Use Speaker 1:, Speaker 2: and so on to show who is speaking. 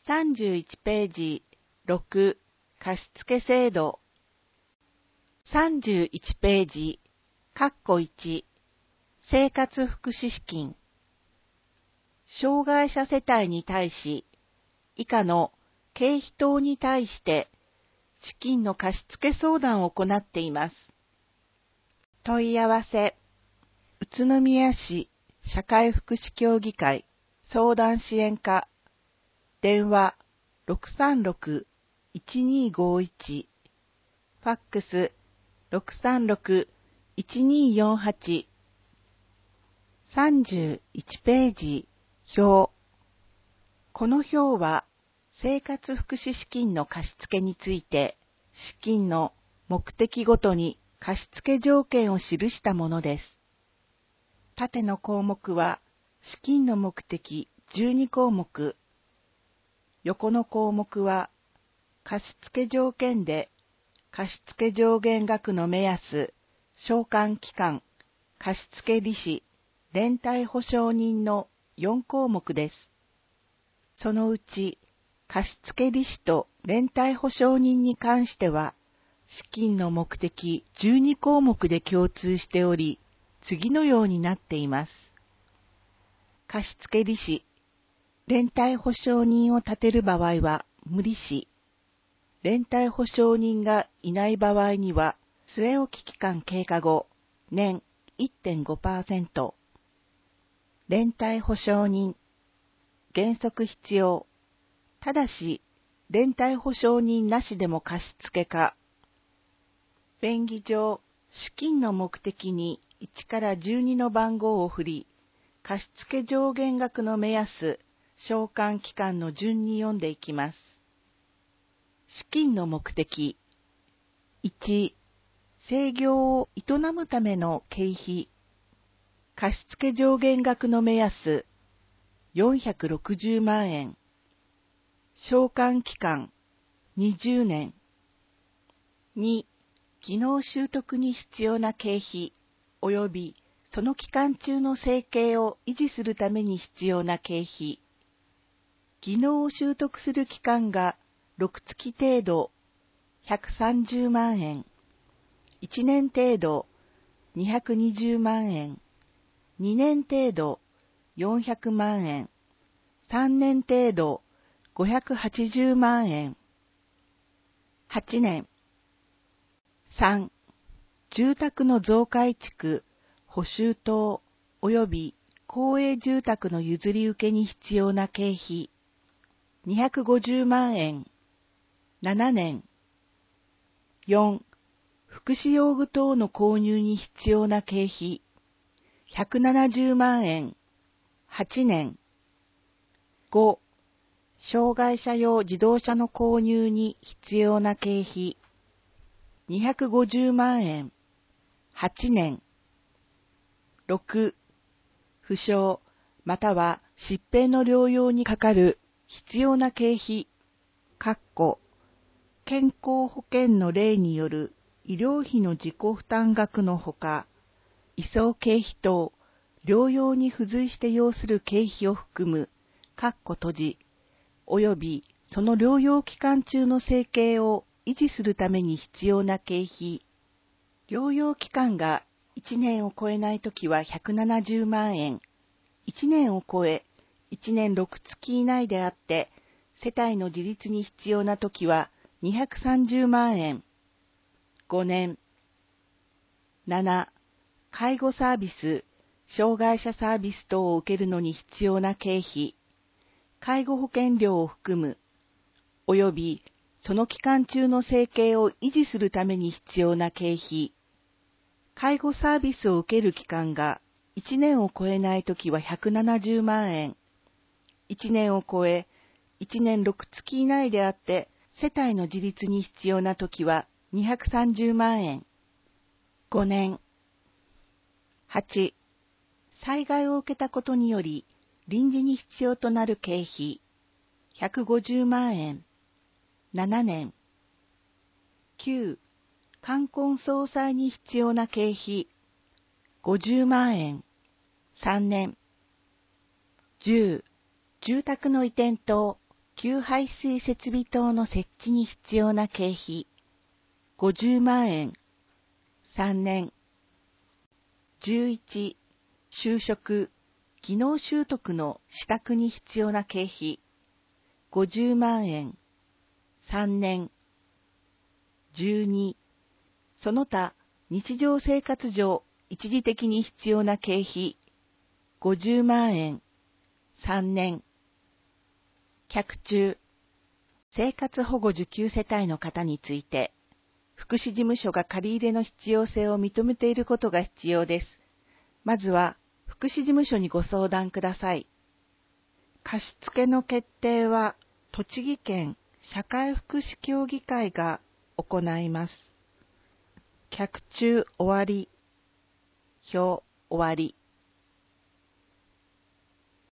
Speaker 1: 31ページ6貸付制度31ページ括弧1生活福祉資金障害者世帯に対し以下の経費等に対して資金の貸付相談を行っています。問い合わせ宇都宮市社会福祉協議会相談支援課電話 636-1251 ファックス 636-1248 31ページ表この表は生活福祉資金の貸付について資金の目的ごとに貸付条件を記したものです。縦の項目は資金の目的12項目、横の項目は貸付条件で貸付上限額の目安、償還期間、貸付利子、連帯保証人の4項目です。そのうち貸付利子と連帯保証人に関しては資金の目的12項目で共通しており、次のようになっています。貸付利子、連帯保証人を立てる場合は無利子、連帯保証人がいない場合には据え置き期間経過後、年 1.5%、連帯保証人、原則必要、ただし連帯保証人なしでも貸付か、便宜上、資金の目的に1から12の番号を振り、貸付上限額の目安、償還期間の順に読んでいきます。資金の目的。1、制業を営むための経費。貸付上限額の目安、460万円。償還期間、20年。2、技能習得に必要な経費、及びその期間中の生計を維持するために必要な経費。技能を習得する期間が6月程度、130万円。1年程度、220万円。2年程度、400万円。3年程度、580万円。8年。3、住宅の増改築、補修等及び公営住宅の譲り受けに必要な経費、250万円。7年。4、福祉用具等の購入に必要な経費、170万円。8年。5、障害者用自動車の購入に必要な経費、250万円。8年。6、負傷または疾病の療養にかかる必要な経費、健康保険の例による医療費の自己負担額のほか、移送経費等、療養に付随して要する経費を含む、およびその療養期間中の生計を維持するために必要な経費、療養期間が1年を超えないときは170万円、1年を超え1年6月以内であって、世帯の自立に必要なときは230万円。5年。7、介護サービス、障害者サービス等を受けるのに必要な経費、介護保険料を含む、およびその期間中の生計を維持するために必要な経費、介護サービスを受ける期間が1年を超えないときは170万円、1年を超え1年6月以内であって世帯の自立に必要なときは230万円。5年。8、災害を受けたことにより臨時に必要となる経費、150万円。7年。9、冠婚葬祭に必要な経費、50万円。3年。10、住宅の移転等、 給排水設備等の設置に必要な経費、50万円。3年。11、就職、技能習得の支度に必要な経費、50万円。3年。12、その他日常生活上一時的に必要な経費、50万円。3年。客中、生活保護受給世帯の方について、福祉事務所が借り入れの必要性を認めていることが必要です。まずは、福祉事務所にご相談ください。貸付の決定は、栃木県社会福祉協議会が行います。客中終わり。表終わり。